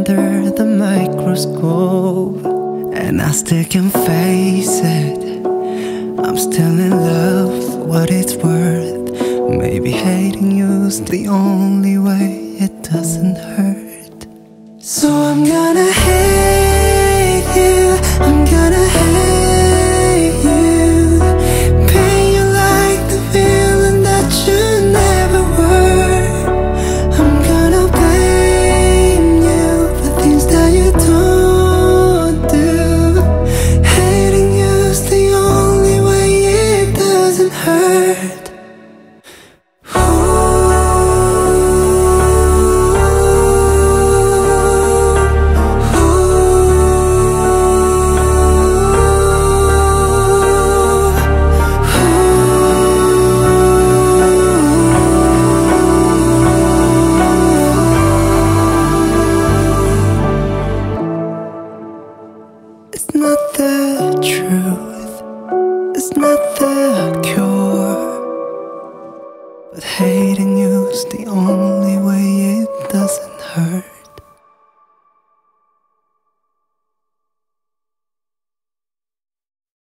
under the microscope, and I still can face it. I'm still in love for what it's worth. Maybe hating you's the only way it doesn't hurt. So I'm gonna hate you, I'm gonna hate you, paint you like the villain that you never were. I'm gonna blame you for things that you don't do. Hating you's the only way it doesn't hurt. It's not the truth.